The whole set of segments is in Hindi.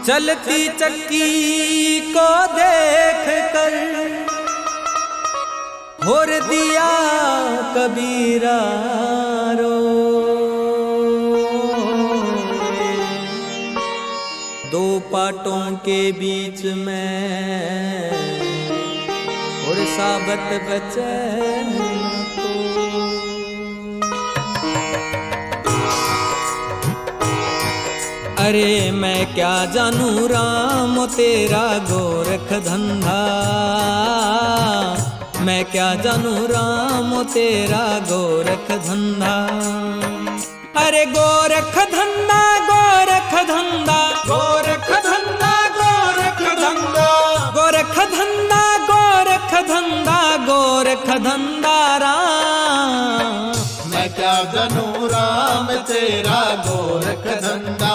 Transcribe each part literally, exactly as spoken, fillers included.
चलती चक्की को देख कर होर दिया कबीरा रो। दो पाटों के बीच में और साबत बचे तो। अरे मैं क्या जानू राम तेरा गोरख धंधा, मैं क्या जानू राम तेरा गोरख धंधा। अरे गोरख धंधा गोरख धंधा गोरख धंधा गोरख धंधा गोरख धंधा गोरख धंधा गोरख धंधा राम। मैं क्या जानू राम तेरा गोरख धंधा,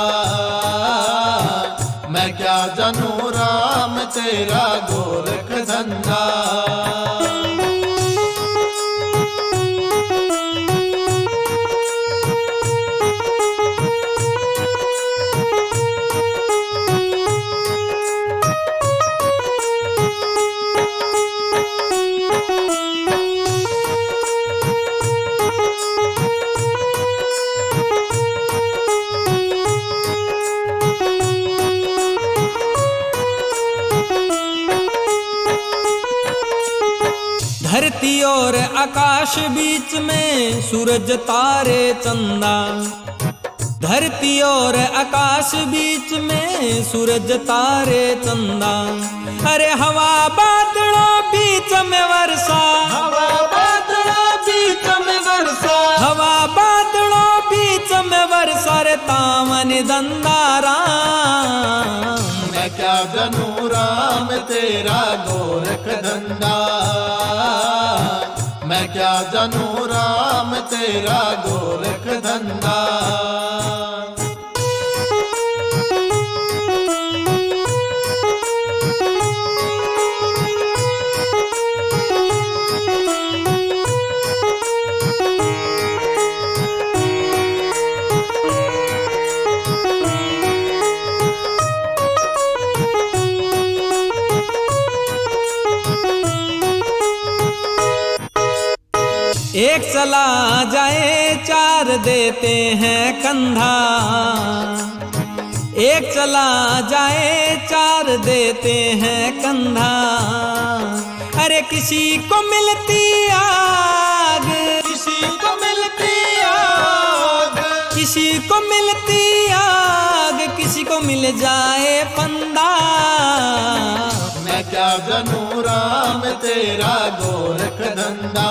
मैं क्या जानू राम तेरा गोरख धंधा। धरती और आकाश बीच में सूरज तारे चंदा, धरती और आकाश बीच में सूरज तारे चंदा। अरे हवा बादलों बीच में वर्षा, हवा बादलों बीच में वर्षा, हवा बादलों बीच में वर्षा रे तामन दंदारा। मैं क्या जानू राम तेरा गोरख धंधा, मैं क्या जानू राम तेरा गोरख धंधा। एक चला जाए चार देते हैं कंधा, एक चला जाए चार देते हैं कंधा। अरे किसी को मिलती आग, किसी को मिलती आग, किसी को मिलती आग, किसी को मिल जाए फंदा। मैं क्या जानू राम तेरा गोरख धंधा,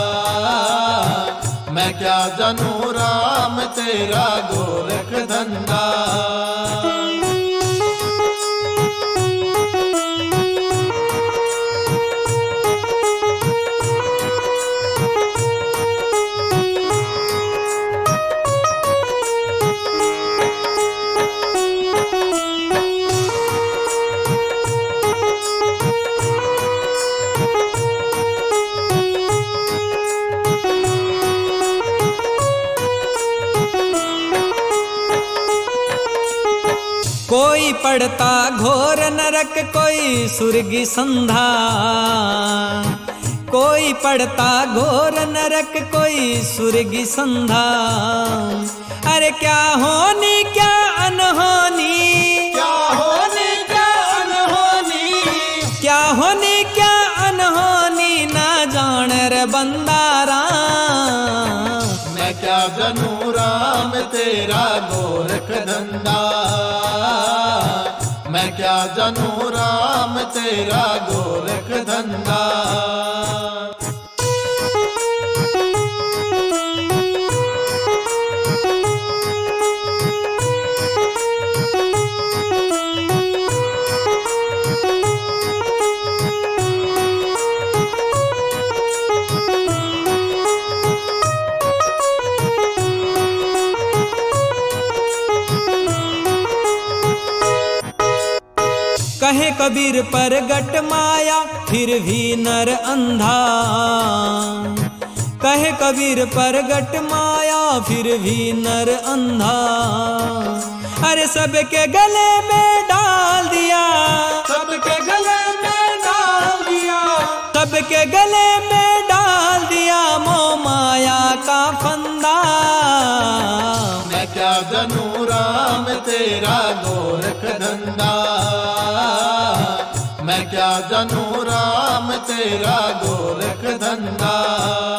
मैं क्या जानू राम तेरा गोरख धंधा। कोई पड़ता घोर नरक कोई सुर्गी संधा, कोई पड़ता घोर नरक कोई सुर्गी संधा। अरे क्या होनी क्या अनहोनी, क्या होनी क्या अनहोनी, क्या होनी क्या अनहोनी ना जान रे बंदारा। मैं क्या जानू राम तेरा गोरख धंधा, मैं क्या जानू राम तेरा गोरख धंधा। कहे कबीर पर गट माया फिर भी नर अंधा, कहे कबीर प्रगट माया फिर भी नर अंधा। अरे सबके गले में डाल दिया, सबके गले में डाल दिया, सबके गले में डाल दिया मोह माया का फंदा। मैं क्या जानूं राम तेरा गोरख धंधा, मैं क्या जानूं राम तेरा गोरख धंधा।